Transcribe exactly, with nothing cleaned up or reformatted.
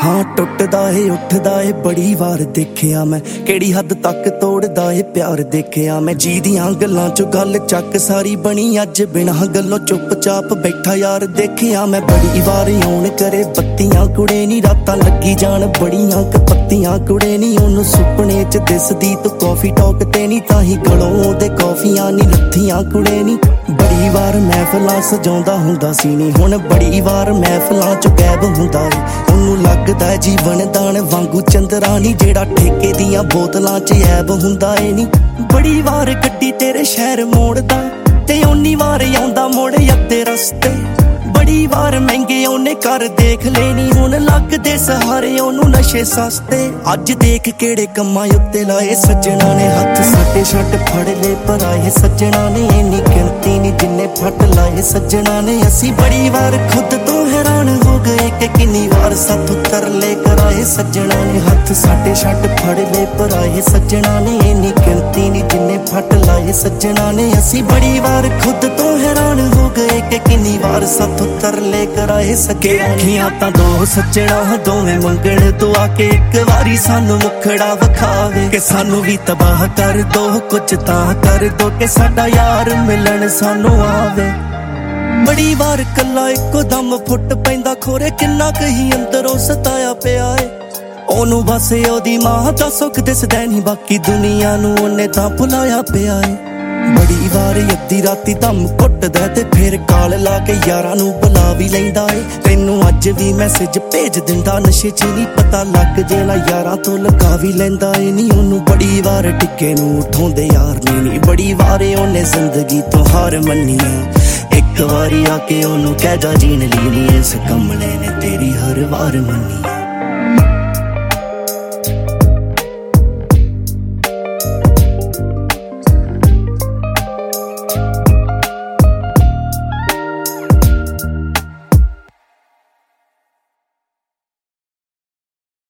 हाँ टुटदा ए उठदा ए बड़ी वार देखिया मैं केड़ी हद तक तोड़दा ए प्यार देखिया मैं जी दियां गल्लां चो गल चक सारी बनी अज बिना गल्लों चुपचाप बैठा यार देखिया मैं बड़ी वार आउण करे बत्तियां कुड़े नी रातां लगी जान बड़ियां क पत्तियां कुड़े नी ओनू सुपने च दिसदी तू कॉफी टॉक ते नी ताही गलों दे कॉफियां नी लत्थियां कुड़े नी बड़ी वार महफिलां सजाउंदा हुंदा सी नी हुण बड़ी वार महफिलां चो गैब हुंदा ए ओनू लगदा जीवन दान वांगू चंद्रानी जेड़ा ठेके दियां बोतलां च ऐब हुंदा ए नी बड़ी वार गड्डी तेरे शहर मोड़दा ते ओनी वार आउंदा मोड़ अद्धे रस्ते बड़ी वार महंगे ओने कर देख लेनी हुण लगदे सहारे ओनू नशे सस्ते अज देख केड़े कम्मां उत्ते लाए सज्जणा ने हत्थ साडे छट फड़ ले पर आए सज्जणा ने इन्नी गिनती नी जिन्ने फट लाए सज्जणा ने असी बड़ी वार खुद तो हैरान हो गए कि किन्नी वार साथों तरले कराए सज्जणा ने हत्थ साडे छट फड़ ले पर आए सज्जणा ने इन्नी गिनती नी जिन्ने फट लाए सज्जणा ने असी बड़ी वार खुद तो हैरान हो गए कि किन्नी वार साथों तरले कराए सके अखियां तां दो सज्जणा दोवें मंगण दुआ के एक वारी सानू मुखड़ा वखावे कि सानू भी तबाह कर दो कुछ तां कर दो कि साडा यार मिलन सानू आवे बड़ी वार कला इको दम फुट पैंदा खोरे किन्ना कही अंदरों सताया पिया है ओनू बस ओदी मां दा सुख दिसदा नहीं बाकी दुनिया नू ओने तां भुलाया पिया है बड़ी वार अद्धी राती दम घुटदा ते फिर काल ला के यारां नू बुला भी लैंदा ए तैनू अज भी मैसेज भेज दिंदा नशे च नहीं पता लग जेला यारां तो लगा भी लैंदा ए नी ओनू बड़ी वार टिक्के नू उठाउंदे यार ने नी बड़ी वार ओने जिंदगी तो हार मन्नी है एक वारी आके ओनू कह जा जीन ली नी इस कमले ने तेरी हर वार मन्नी।